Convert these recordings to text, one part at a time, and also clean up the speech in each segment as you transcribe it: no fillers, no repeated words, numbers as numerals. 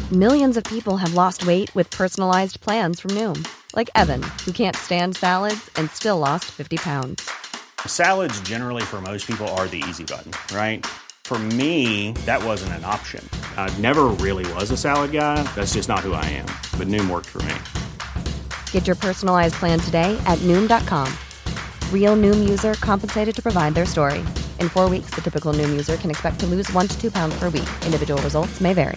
Millions of people have lost weight with personalized plans from Noom. Like Evan, who can't stand salads and still lost 50 pounds. Salads generally for most people are the easy button, right? For me, that wasn't an option. I never really was a salad guy. That's just not who I am. But Noom worked for me. Get your personalized plan today at Noom.com. Real Noom user compensated to provide their story. In 4 weeks, the typical Noom user can expect to lose 1 to 2 pounds per week. Individual results may vary.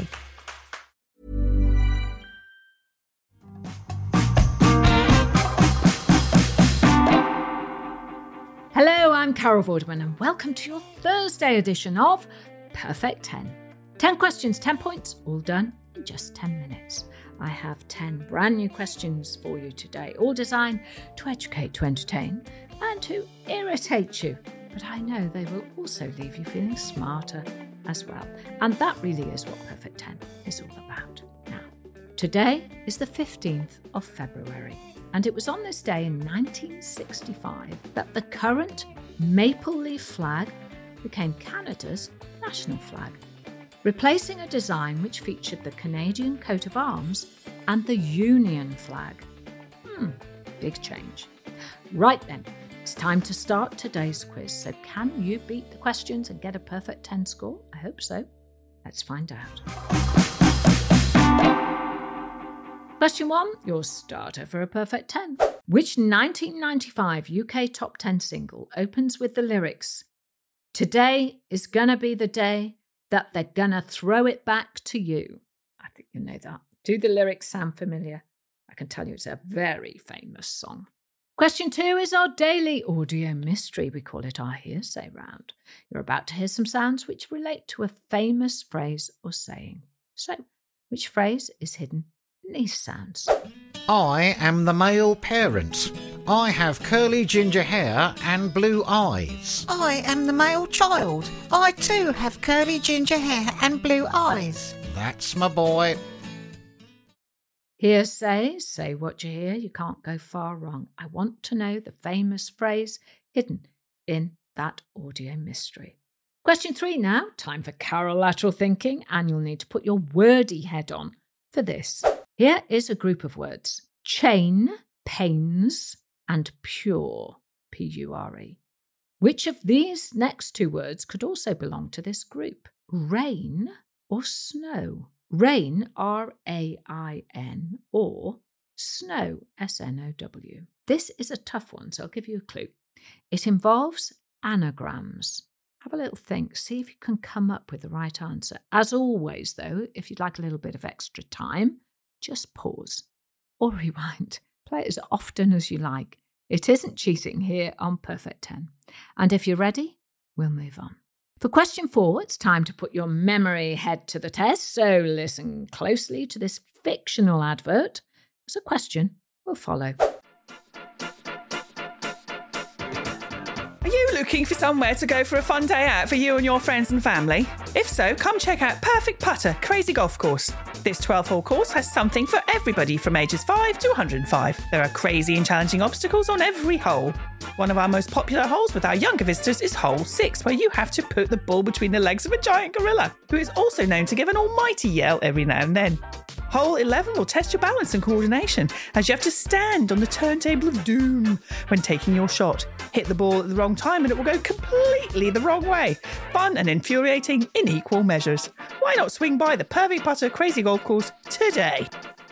Hello, I'm Carol Vorderman and welcome to your Thursday edition of Perfect 10. 10 questions, 10 points, all done in just 10 minutes. I have 10 brand new questions for you today, all designed to educate, to entertain and to irritate you. But I know they will also leave you feeling smarter as well. And that really is what Perfect 10 is all about. Now, today is the 15th of February. And it was on this day in 1965 that the current maple leaf flag became Canada's national flag, replacing a design which featured the Canadian coat of arms and the Union flag. Big change. Right then, it's time to start today's quiz. So can you beat the questions and get a perfect 10 score? I hope so. Let's find out. Question 1, your starter for a perfect 10. Which 1995 UK top 10 single opens with the lyrics, "Today is gonna be the day that they're gonna throw it back to you"? I think you know that. Do the lyrics sound familiar? I can tell you it's a very famous song. Question 2 is our daily audio mystery. We call it our hearsay round. You're about to hear some sounds which relate to a famous phrase or saying. So, which phrase is hidden in these sounds? I am the male parent. I have curly ginger hair and blue eyes. I am the male child. I too have curly ginger hair and blue eyes. That's my boy. Hearsay, say what you hear, you can't go far wrong. I want to know the famous phrase hidden in that audio mystery. Question 3 now, time for Carol lateral thinking, and you'll need to put your wordy head on for this. Here is a group of words: chain, pains, and pure, P-U-R-E. Which of these next two words could also belong to this group? Rain or snow? Rain, R-A-I-N, or snow, S-N-O-W. This is a tough one, so I'll give you a clue. It involves anagrams. Have a little think, see if you can come up with the right answer. As always, though, if you'd like a little bit of extra time, just pause or rewind. Play it as often as you like. It isn't cheating here on Perfect 10. And if you're ready, we'll move on. For question 4, it's time to put your memory head to the test, so listen closely to this fictional advert, as a question will follow. Are you looking for somewhere to go for a fun day out for you and your friends and family? If so, come check out Perfect Putter Crazy Golf Course. This 12-hole course has something for everybody from ages 5 to 105. There are crazy and challenging obstacles on every hole. One of our most popular holes with our younger visitors is hole 6, where you have to put the ball between the legs of a giant gorilla, who is also known to give an almighty yell every now and then. Hole 11 will test your balance and coordination, as you have to stand on the turntable of doom when taking your shot. Hit the ball at the wrong time and it will go completely the wrong way. Fun and infuriating in equal measures. Why not swing by the Perfect Putter Crazy Golf Course today?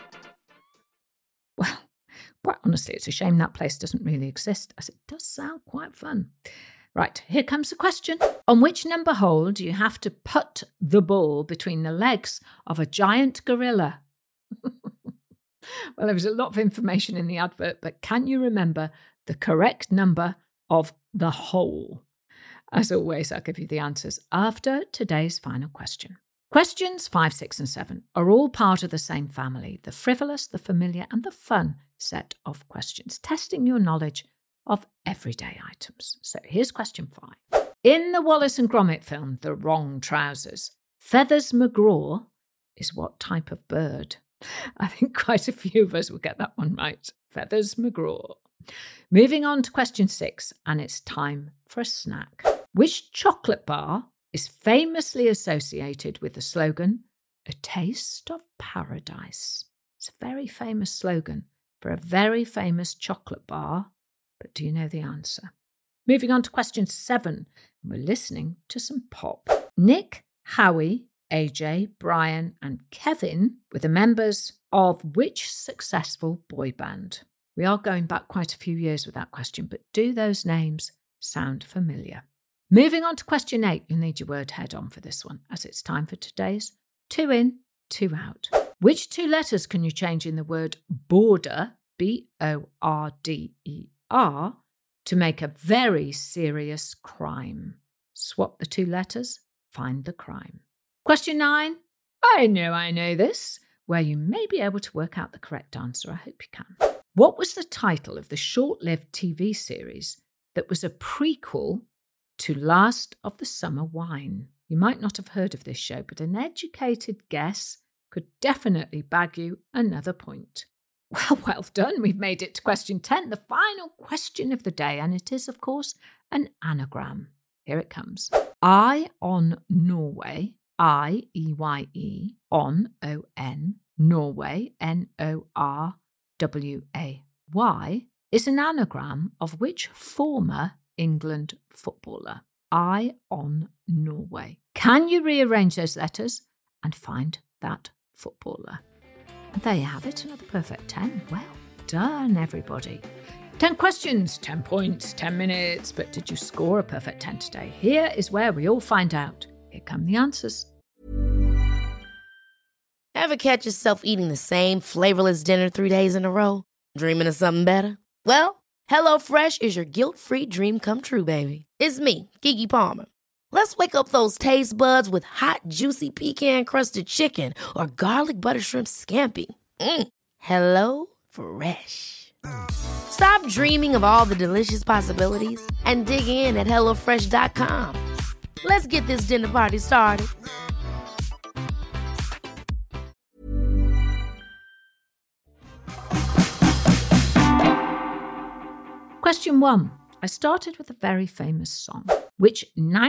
Well, quite honestly, it's a shame that place doesn't really exist, as it does sound quite fun. Right, here comes the question. On which number hole do you have to put the ball between the legs of a giant gorilla? Well, there was a lot of information in the advert, but can you remember the correct number of the hole? As always, I'll give you the answers after today's final question. Questions 5, 6 and 7 are all part of the same family, the frivolous, the familiar and the fun set of questions, testing your knowledge of everyday items. So here's question 5. In the Wallace and Gromit film, The Wrong Trousers, Feathers McGraw is what type of bird? I think quite a few of us will get that one right. Feathers McGraw. Moving on to question 6, and it's time for a snack. Which chocolate bar is famously associated with the slogan, A taste of paradise. It's a very famous slogan for a very famous chocolate bar, but do you know the answer? Moving on to question 7, and we're listening to some pop. Nick, Howie, AJ, Brian, and Kevin were the members of which successful boy band? We are going back quite a few years with that question, but do those names sound familiar? Moving on to question 8, you'll need your word head on for this one, as it's time for today's 2 in, 2 out. Which 2 letters can you change in the word border, B-O-R-D-E-R, to make a very serious crime? Swap the 2 letters, find the crime. Question 9, I know this, where you may be able to work out the correct answer. I hope you can. What was the title of the short-lived TV series that was a prequel to Last of the Summer Wine? You might not have heard of this show, but an educated guess could definitely bag you another point. Well done. We've made it to question 10, the final question of the day, and it is, of course, an anagram. Here it comes. I on Norway, I-E-Y-E, on, O-N, Norway, N-O-R-W-A-Y, is an anagram of which former England footballer? I on Norway. Can you rearrange those letters and find that footballer? And there you have it, another perfect 10. Well done, everybody. 10 questions, 10 points, 10 minutes. But did you score a perfect 10 today? Here is where we all find out. Here come the answers. Ever catch yourself eating the same flavorless dinner 3 days in a row? Dreaming of something better? Well, HelloFresh is your guilt-free dream come true, baby. It's me, Keke Palmer. Let's wake up those taste buds with hot, juicy pecan-crusted chicken or garlic butter shrimp scampi. Hello Fresh. Stop dreaming of all the delicious possibilities and dig in at HelloFresh.com. Let's get this dinner party started. Question 1. I started with a very famous song. Which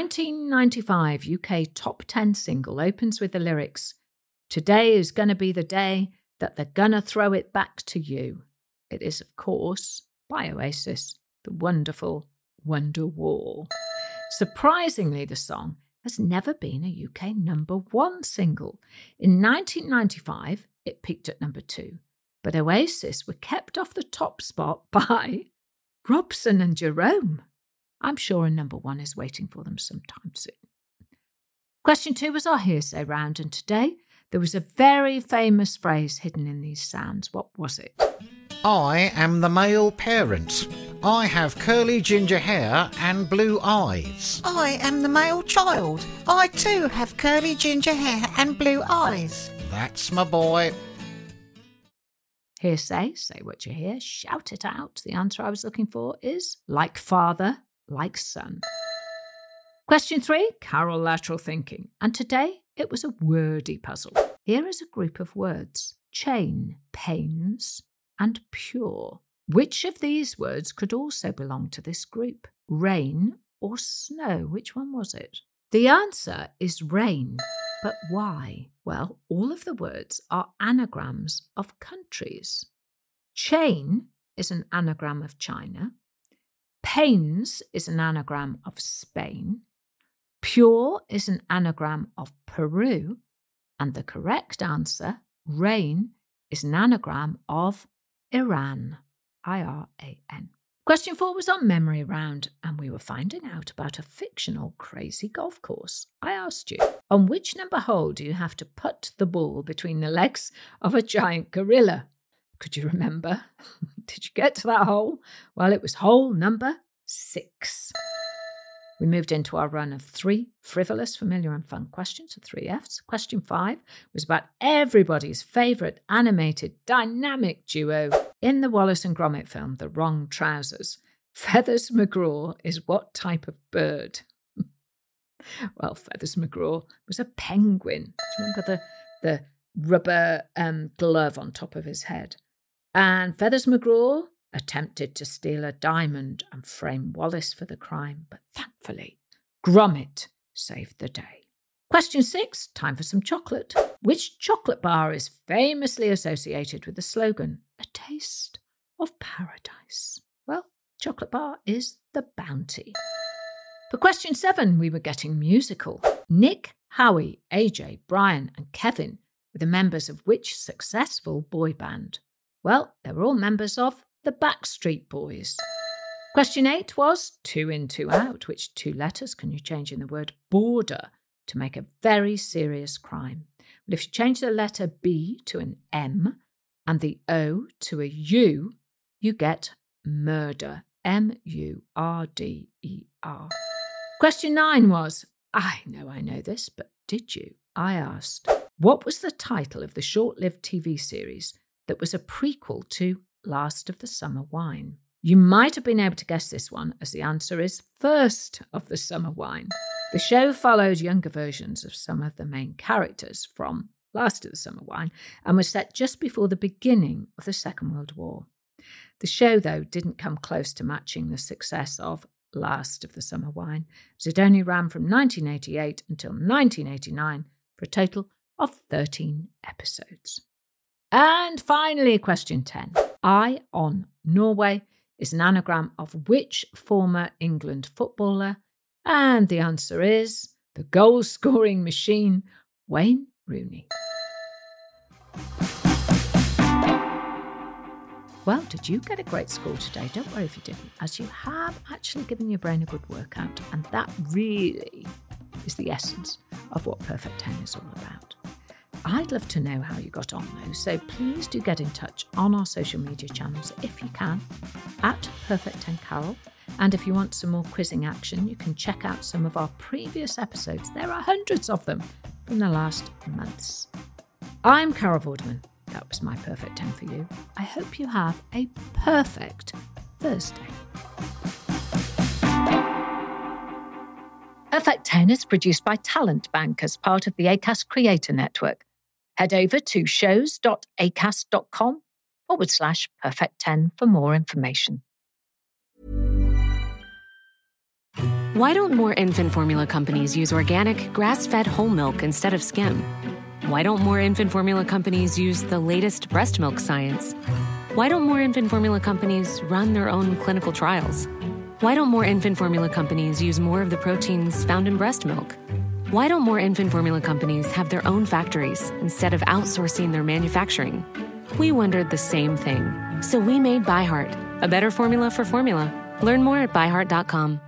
1995 UK top 10 single opens with the lyrics, "Today is gonna be the day that they're gonna throw it back to you"? It is, of course, by Oasis, the wonderful Wonderwall. Surprisingly, the song has never been a UK number 1 single. In 1995, it peaked at number 2, but Oasis were kept off the top spot by Robson and Jerome. I'm sure a number 1 is waiting for them sometime soon. Question 2 was our hearsay round, and today there was a very famous phrase hidden in these sounds. What was it? I am the male parent. I have curly ginger hair and blue eyes. I am the male child. I too have curly ginger hair and blue eyes. That's my boy. Hearsay, say what you hear, shout it out. The answer I was looking for is like father, like son. Question 3, Carol lateral thinking. And today it was a wordy puzzle. Here is a group of words: chain, pains, and pure. Which of these words could also belong to this group? Rain or snow? Which one was it? The answer is rain. But why? Well, all of the words are anagrams of countries. Chain is an anagram of China. Pains is an anagram of Spain. Pure is an anagram of Peru. And the correct answer, rain, is an anagram of Iran. I-R-A-N. Question 4 was on memory round, and we were finding out about a fictional crazy golf course. I asked you, on which number hole do you have to put the ball between the legs of a giant gorilla? Could you remember? Did you get to that hole? Well, it was hole number 6. We moved into our run of 3 frivolous, familiar and fun questions, so 3 Fs. Question 5 was about everybody's favourite animated dynamic duo in the Wallace and Gromit film, The Wrong Trousers. Feathers McGraw is what type of bird? Well, Feathers McGraw was a penguin. Do you remember the rubber glove on top of his head? And Feathers McGraw attempted to steal a diamond and frame Wallace for the crime, but thankfully, Gromit saved the day. Question 6, time for some chocolate. Which chocolate bar is famously associated with the slogan, "A taste of paradise"? Well, chocolate bar is the Bounty. For question 7, we were getting musical. Nick, Howie, AJ, Brian and Kevin were the members of which successful boy band? Well, they were all members of the Backstreet Boys. Question 8 was 2 in, 2 out. Which 2 letters can you change in the word border to make a very serious crime? Well, if you change the letter B to an M and the O to a U, you get murder. M-U-R-D-E-R. Question 9 was, I know this, but did you? I asked, what was the title of the short-lived TV series that was a prequel to Last of the Summer Wine? You might have been able to guess this one, as the answer is First of the Summer Wine. The show followed younger versions of some of the main characters from Last of the Summer Wine and was set just before the beginning of the Second World War. The show, though, didn't come close to matching the success of Last of the Summer Wine, as it only ran from 1988 until 1989 for a total of 13 episodes. And finally, question 10. I on Norway is an anagram of which former England footballer? And the answer is the goal-scoring machine, Wayne Rooney. Well, did you get a great score today? Don't worry if you didn't, as you have actually given your brain a good workout, and that really is the essence of what Perfect 10 is all about. I'd love to know how you got on though, so please do get in touch on our social media channels if you can, at Perfect 10 Carol. And if you want some more quizzing action, you can check out some of our previous episodes. There are hundreds of them from the last months. I'm Carol Vorderman. That was my Perfect 10 for you. I hope you have a perfect Thursday. Perfect 10 is produced by Talent Bank as part of the Acast Creator Network. Head over to shows.acast.com/perfect10 for more information. Why don't more infant formula companies use organic, grass-fed whole milk instead of skim? Why don't more infant formula companies use the latest breast milk science? Why don't more infant formula companies run their own clinical trials? Why don't more infant formula companies use more of the proteins found in breast milk? Why don't more infant formula companies have their own factories instead of outsourcing their manufacturing? We wondered the same thing. So we made ByHeart, a better formula for formula. Learn more at byheart.com.